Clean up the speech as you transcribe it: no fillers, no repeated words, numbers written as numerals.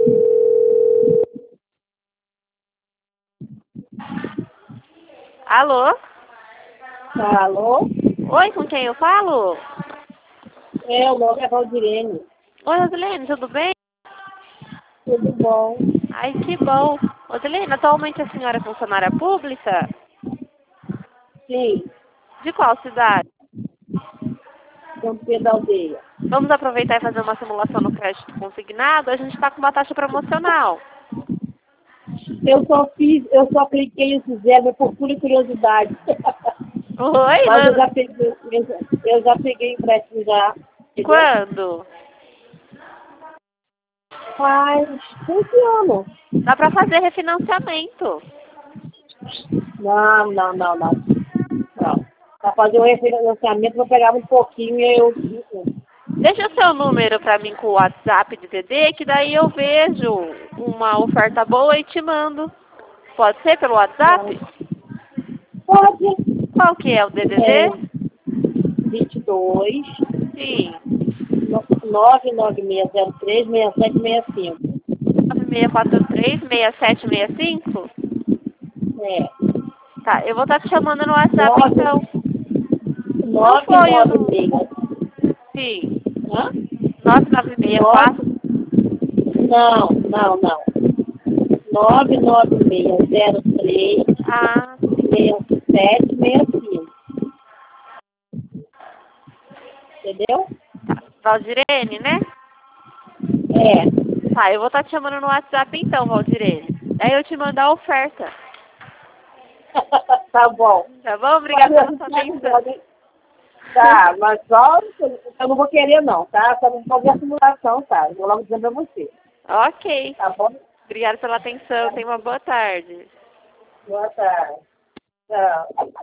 Alô? Alô? Oi, com quem eu falo? O nome é Valdirene. Oi, Rosilene, tudo bem? Tudo bom? Ai, que bom. Rosilene, atualmente a senhora é funcionária pública? Sim, De qual cidade? São Pedro da Aldeia. Vamos aproveitar e fazer uma simulação no crédito consignado? A gente está com uma taxa promocional. Eu só cliquei esse zero por pura curiosidade. Oi, Mas Nana? eu já peguei empréstimo já. Entendeu? Quando? Faz 5 anos. Dá para fazer refinanciamento. Não. Para fazer o refinanciamento, eu pegava um pouquinho e eu... Deixa o seu número para mim com o WhatsApp de DD, que daí eu vejo uma oferta boa e te mando. Pode ser pelo WhatsApp? Pode. Qual que é o DDD? 22 Sim. 99603-6765. 9643-6765? É. Tá, eu vou estar te chamando no WhatsApp então. Qual foi o número? 996. Sim. Hã? 9964? Não. 99603 Ah, sim. 6765. Entendeu? Tá. Valdirene, né? É. Tá, eu vou estar te chamando no WhatsApp então, Valdirene. Daí eu te mando a oferta. Tá bom. Tá bom? Obrigada pela sua atenção. Tá, mas só eu não vou querer não, tá? Só não fazer a simulação, tá? Eu vou logo dizer pra você. Ok. Tá bom? Obrigada pela atenção. Tenha uma boa tarde. Boa tarde. Tchau.